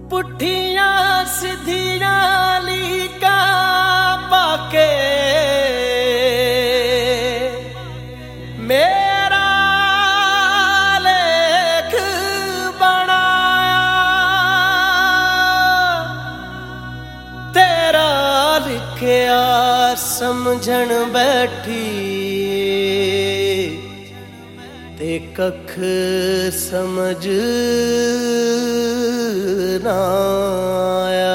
पुठिया सीधिया लीका पाके मेरा लेख बनाया, तेरा लिखया समझण बैठी ते कख समझ ना आया।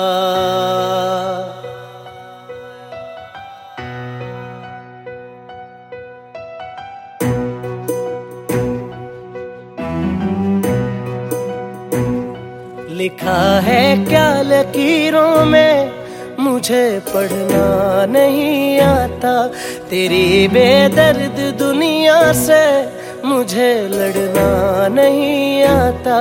लिखा है क्या लकीरों में मुझे पढ़ना नहीं आता, तेरी बेदर्द दुनिया से मुझे लड़ना नहीं आता।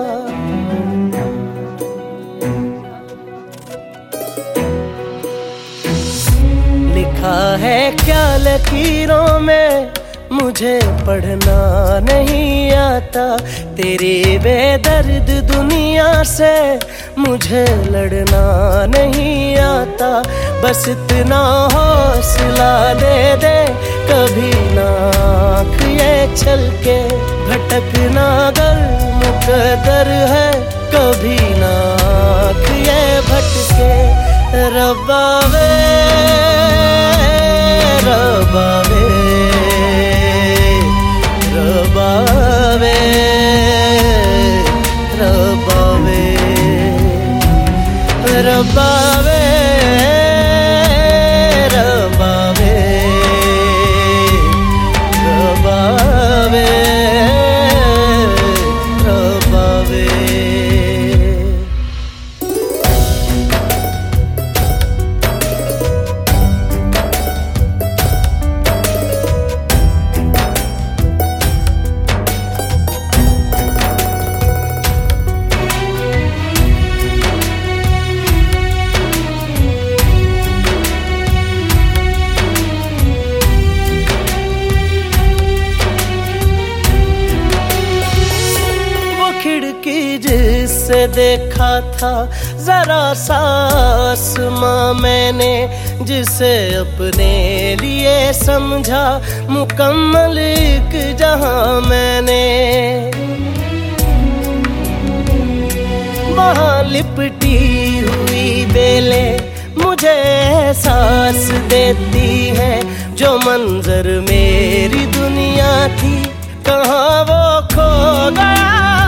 लिखा है क्या लकीरों में मुझे पढ़ना नहीं आता, तेरी बेदर्द दुनिया से मुझे लड़ना नहीं आता। बस इतना हौसला दे दे कभी ना आँख ये छलके, भटकना अगर मुकद्दर है कभी ना आँख ये भटके। रब्बा वे रब्बा वे रब्बा वे रब्बा वे रब्बा वे रब्बा वे रब्बा वे रब्बा वे। खिड़की जिससे देखा था जरा सा आसमां मैंने, जिसे अपने लिए समझा मुकम्मल एक जहां मैंने। वहां लिपटी हुई बेलें मुझे एहसास देती है, जो मंजर मेरी दुनिया थी कहाँ वो खो गया।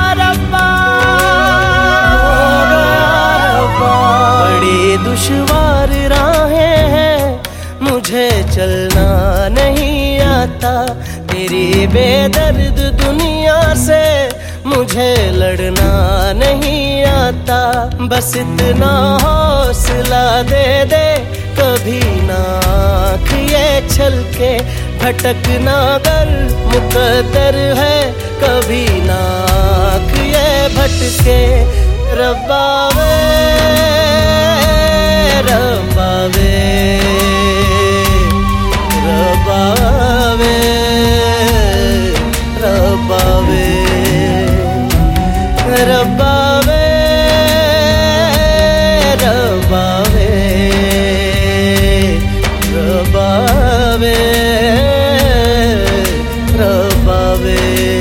बड़ी दुश्वार राहें हैं मुझे चलना नहीं आता, तेरी बेदर्द दुनिया से मुझे लड़ना नहीं आता। बस इतना हौसला दे दे कभी ना आँख ये छलके, भटकना अगर मुकद्दर है कभी ना आँख ये भटके। रब्बा वे रब्बा वे रब्बा वे रब्बा वे रब्बा वे रब्बा वे रब्बा वे रब्बा वे।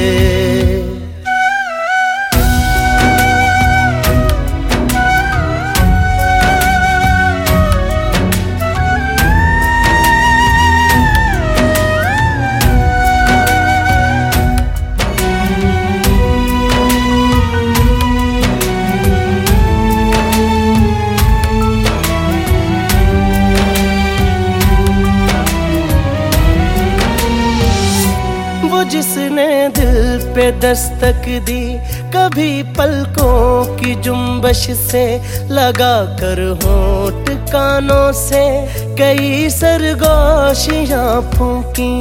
जिसने दिल पे दस्तक दी कभी पलकों की जुम्बश से, लगा कर होंठ कानों से कई सरगोशियां फूंकी।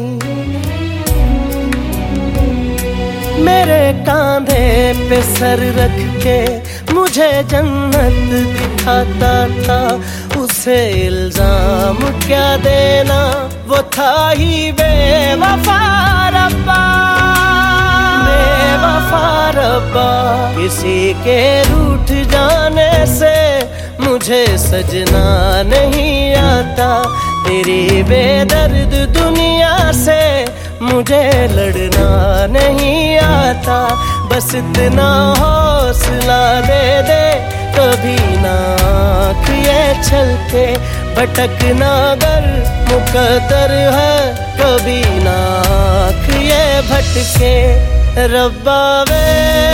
मेरे कांधे पे सर रख के मुझे जन्नत दिखाता था, उसे इल्जाम क्या देना, वो था ही बेवफा रब्बा बेवफा रब्बा। रब्बा। किसी के रूठ जाने से मुझे सजना नहीं आता, तेरी बेदर्द दुनिया से मुझे लड़ना नहीं आता। बस इतना हौसला दे दे, कभी ना आँख ये छलके, भटकना अगर मुकद्दर है, कभी ना आँख ये भटके। रब्बा वे,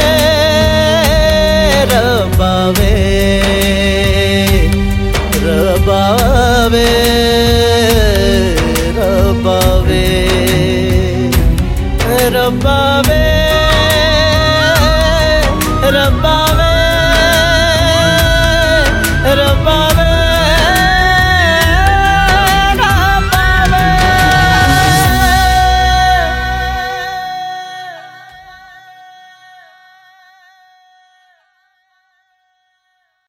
रब्बा वे, रब्बा वे, रब्बा वे, रब्बा वे, रब्बा